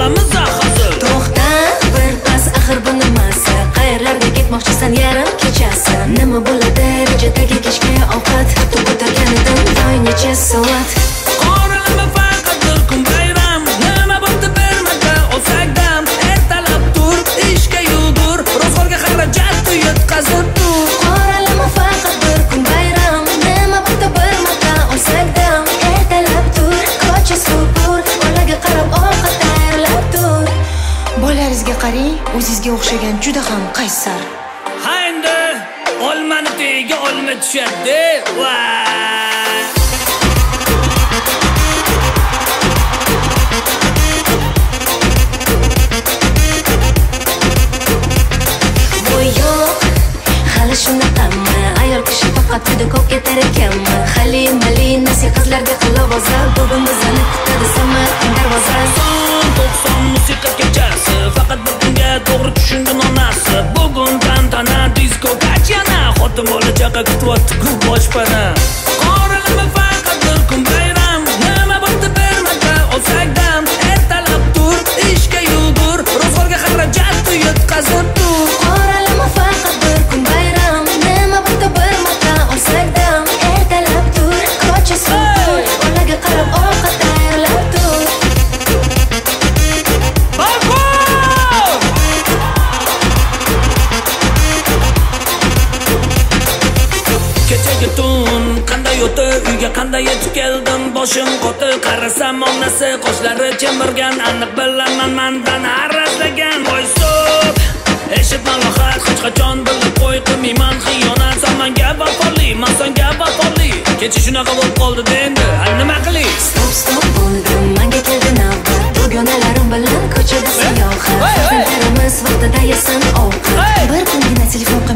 qilamiz hozir. To'xta, bir pas, axir bu nimasi? Qayerlarga ketmoqchisan yarim kechasi? Nima bo'ladi rejadagi kechki ovqat? Hatto ko'targanidan voy necha soat. Qoralama faqat bir kun bayram. Nima bo'ldi bermada olsak dam. Ertalab tur, ishga yugur, ro'zg'orga xarajat yetkazib tur. Qoralama faqat bir kun bayram. Nima bo'ldi bermada olsak dam. Ertalab tur, ko'cha supur, bolaga qarab ovqat tayyorlab tur. Bolaringizga qarang, o'zingizga o'xshagan juda ham qaysar. Ha endi olmani tagiga olma tushadi. Vay! Voy yo'q, hali shunaqami? Ayol kishi faqat juda ko'p ketar ekanmi? Halimali nasi qizlarga qilovoza. Bugun bizani kutadi Samarqand darvoza. 90 musiqa kechasi, faqat bir kunga to'g'ri tushungan onasi. Bugun tantana disko kachana, xotin bola chaqa kutyapti ko'p boshpana. Qoralama faqat bir kun bayram. Nima bo'ldi bermada olsak dam. Ertalab tur, ishga yugur, ro'zg'orga xarajat yetkazib tur. Qoralama faqat bir kun bayram. Nima bo'ldi bermada olsak dam. Ertalab tur, ko'cha supur, bolaga qarab ovqat tayyorlab tur. Kechagi tun qanday o'tdi, uyga qanday yetib keldim, boshim qotib qarasam onasi qoshlari chemirgan, aniq bilaman mendan arazlagan. Voy stop, eshitma lohat, hech qachon bilib qo'y, qilmayman xiyonat, sen menga vafoli, men senga vafoli. Kecha shunaqa bo'lib qoldi endi, nima qilay? Stop bo'ldim, menga keldi navbat. Dugonalarim bilan ko'chada sayohat. Farzandlarimiz vaqtida yesin ovqat. Bir kungina telefon